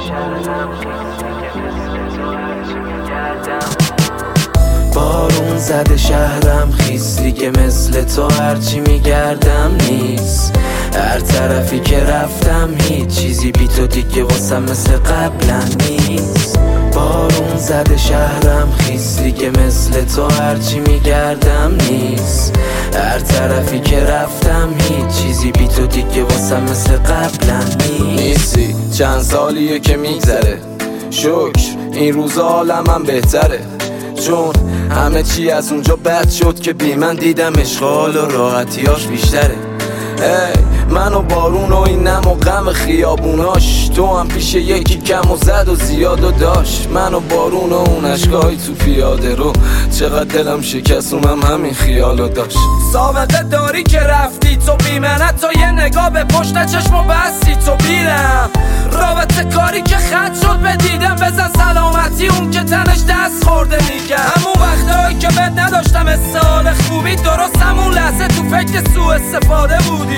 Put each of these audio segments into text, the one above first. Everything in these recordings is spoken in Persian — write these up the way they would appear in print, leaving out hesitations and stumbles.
بارون زده شهرم خیس دیگه مثل تو هرچی میگردم نیست. هر طرفی که رفتم هیچ چیزی بی تو دیگه واسم مثل قبلا نیست. بارون زده شهرم خیس دیگه مثل تو هرچی میگردم نیست. هر طرفی که رفتم هیچ چیزی بی تو دیگه واسم مثل قبلا نیستی. چند سالیه که میگذره، شکر این روزا حالم بهتره، چون همه چی از اونجا بد شد که بی من دیدم اشغال و راحتیاش بیشتره. من و بارون و این نم و غم خیابوناش، تو هم پیش یکی کم و زد و زیاد و داشت. من و بارون و اون اشکای تو پیاده رو، چقدر دلم شکست اونم همین خیالو داشت. سابقه داری که رفتی تو بی منت، تو یه نگاه به پشت چشم و بستی تو بیرم. رابطه کاری که خط شد به دیدم، بزن سلامتی اون که تنش دست خورده میگم. همون وقتایی که بد نداشتم استحال خوبی، درست همون لحظه تو فکر سوء استفاده بودی.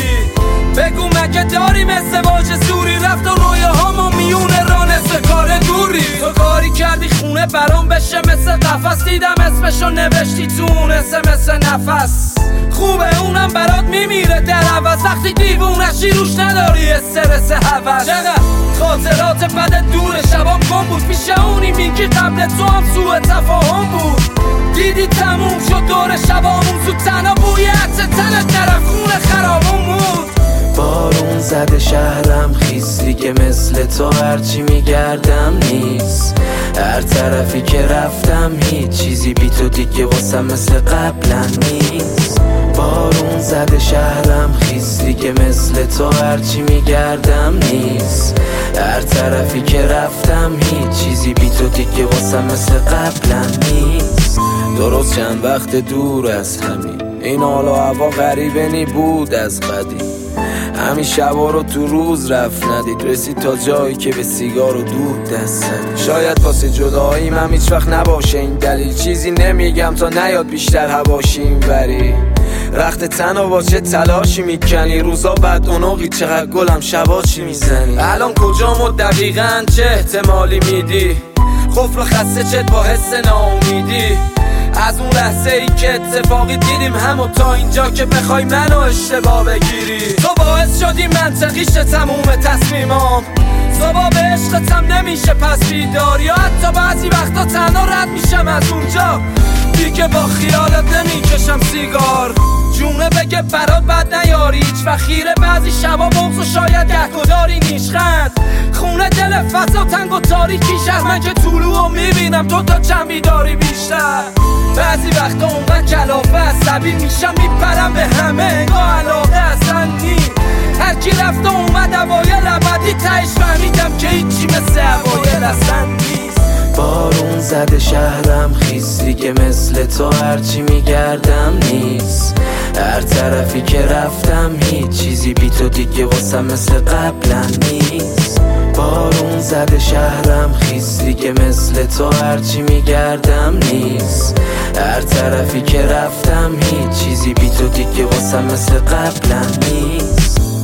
بگو مگه داریم ازدواج زوری، رفت و رویاهامو میونه را نصف کار دوری. تو کاری کردی خونه برام بشه مثل قفس، دیدم اسمشو نوشتی تو اون SMS نفس. خوبه اونم برات میمیره در عوض، وقتی دیوونشی روش نداری استرس هوس. چقدر خاطرات بد دور شبام گم بود، پیش اونی میگی قبل تو هم سوء تفاهم بود. دیدی تموم شد دور شبامون، زود تنها بوی عطر تنت نرفت خونه خرابون بود. بارون زده شهرم خیس دیگه مثل تو هرچی میگردم نیست. هر طرفی که رفتم هیچ چیزی بی تو دیگه واسم مثل قبلا نیست. بارون زده شهرم خیس دیگه مثل تو هرچی میگردم نیست. هر طرفی که رفتم هیچ چیزی بی تو دیگه واسم مثل قبلا نیست. درست چند وقت دور از همین، این حال و هوا غریبه نی بود از قدیم. همین شبا رو تو روز رفت ندید، رسید تا جایی که به سیگار و دود دست زد. شاید واسه جداییم هم هیچ وقت نباشه این دلیل، چیزی نمیگم تا نیاد بیشتر هواشیم وری. رخت تنها با چه تلاشی میکنی، روزا بعد اونوقی چقدر گلم شبا چی میزنی. الان کجام و دقیقاً چه احتمالی میدی، خفل و خسته چت با حس ناامیدی. از اون لحظه ای که اتفاقی دیدیم همو تا اینجا که بخوای منو اشتباه بگیری. تو باعث شدی منطقیش تموم تصمیمام، صبح به عشقتم نمیشه پس بیدار، یا حتی بعضی وقتا تنها رد میشم از اونجا دیگه با خیالت نمیکشم سیگار. جونه بگه برات بد نیاری هیچ و خیره، بعضی شبا بغض و شاید گهگداری نیشخند. خونه دل فضا تنگ و تاریکیش از من که طلوعو میبینم تو تا چند بیداری بیشتر. بعضی وقتا اونقدر کلافه عصبی میشم میپرم به همه انگاه علاقه اصلا نی. هرکی رفت و اومد اوایل ابدی تهش فهمیدم که هیچی مثل اوایل اصلا نیست. بارون زده شهرم خیس دیگه مثل تو هرچی میگردم نیست. هر طرفی که رفتم هیچ چیزی بی تو دیگه واسم مثل قبلا نیست. بارون زده شهرم خیس دیگه مثل تو هرچی میگردم نیست. هر طرفی که رفتم هیچ چیزی بی تو دیگه واسم مثل قبلا نیست.